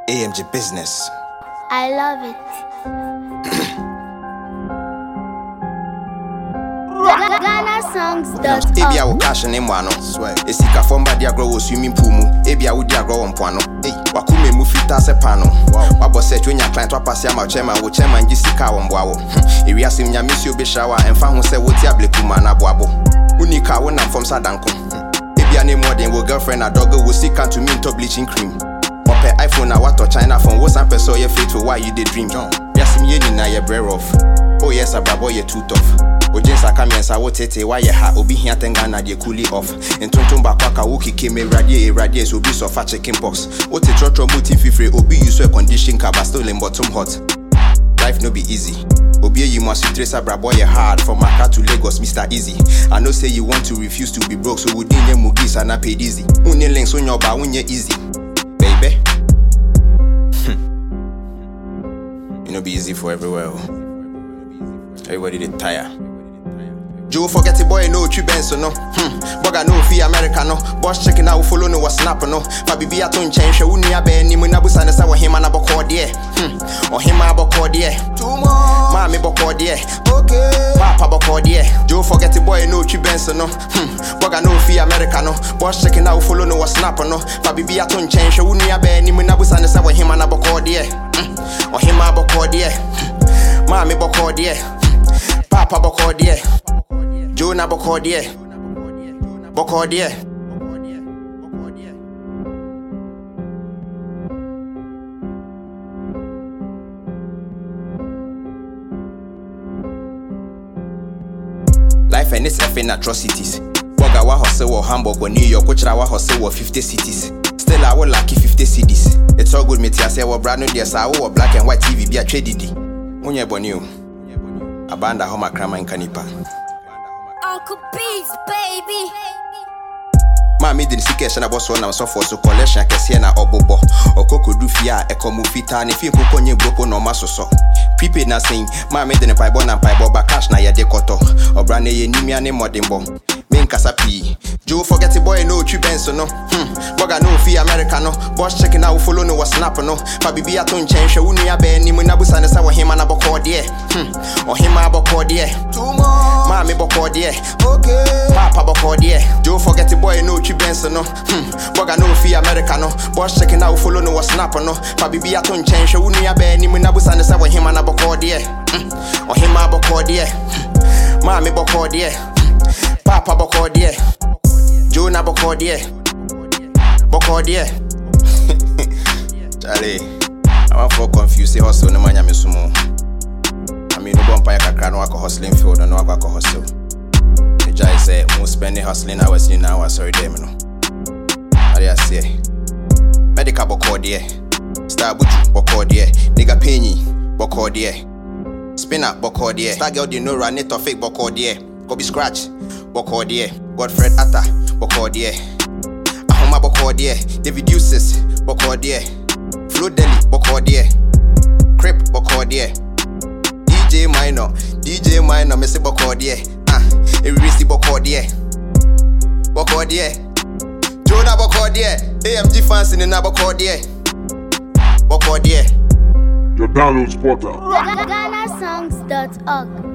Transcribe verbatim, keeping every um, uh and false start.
A M G business. I love it. Ghana songs dot com. Ebia wo cash ne mo ano. Esika fomba dia grow wo swimming pool mu. Ebia wo dia grow won ano. Eh, wakume mu fita se pano. Wabo se twonya client wa pass ama chairman wo chairman gi sika won boa wo. Ewi asem nya mesi obe shower emfa ho se wo ti ableku ma na boabo. Unika wo nam from sadanko. Ebia ne more than wo girlfriend a dog wo sika to me to bleaching cream. Ope iPhone na wato China phone wo san person ye faithful why you dey dream. Yasim ye ni na ye bread off. Oh yes, a brabo ye too tough. Ojinsa kamiensa wo tete why ye ha obi hia tenga na de cool off. Entonton ba kwaka wo kike me radie e radie so obi so fa chicken pox. Wo te trotro muti fifre obi use a condition ka ba still in bottom hot. Life no be easy. Obi you must trace a brabo ye hard from Accra to Lagos, Mister Easy. I know say you want to refuse to be broke so we din ye mugis and na paid easy. Unye links on your ba unye easy. Baby. You know be easy for everywhere. Everybody they tire. Joe forget the boy no tree benzo no. Hmm. Boga no fee America no. Boss checking out follow no was snap no. Fabi be a ton change. Uni abe ni munabusa na sawa him na boko die. Hmm. Or him boko die. Two more. Mami boko die. Okay. Papa boko die. Joe forget the boy no tree benzo no. Hmm. Boga no fee America no. Boss checking out follow no was snap no. Fabi be a ton change. Uni abe ni munabusa na sawa him na boko die. Hmm. Or him boko die. Mami boko die. Papa boko die. Jonah boko die. Boko die. Life and it's effing atrocities. Boga wa hustle or Hamburg or New York, which I wa hustle or fifty cities. Still I will lucky fifty cities. It's all good me tia say wa brand new dear sa or black and white T V be a trade di. Unye bonu. Abanda homa krama in kanipa. Uncle Beats, baby. Mami didn't see cash and I was one and so forth. So collection can see na obobo. Okoko do fia, eko mufita, and if you cook on your bropo no maso so. Prepaid na saying, Mami didn't pipe on and pipe over cash na ya decoto. Or brand ye nimia ne modimbo. Main kasapi. Joe forget the boy no tree benzo no. Hmm. Boga no fee America no. Boss checking out follow no was snap no. Fabi be a ton change. Uni abe ni munabusa na sawa him na boko die. Hmm. Or him boko die. Two more. Mami boko die. Okay. Papa boko die. Joe forget the boy no tree benzo no. Hmm. Boga no fee America no. Boss checking out follow no was snap no. Fabi be a ton change. Uni abe ni munabusa na sawa him na boko die. Hmm. Or him boko die. Mami boko die. Papa boko die. Jonah boko die. Boko die. Charlie, I'm for confused. Say hustle no manya me sumo. I mean no bompa kakra no wako hustling field no wako hustle. The guy say mo spending hustling hours in hours sorry dem no. What I say? Medical boko die. Star buju boko die. Nigga penny boko die. Spinner boko die. Star girl dey no run it or fake boko die. Go be scratch boko die. Godfred Atta boko die. Ahoma boko die. David Uses boko die. Flo Deli boko die. Crip boko die. D J Minor D J Minor me say boko die. Ah, Erisi boko die. Boko die. Jonah boko die. A M G fans in na boko die. Boko die. Your download spotter. Ghana songs dot org.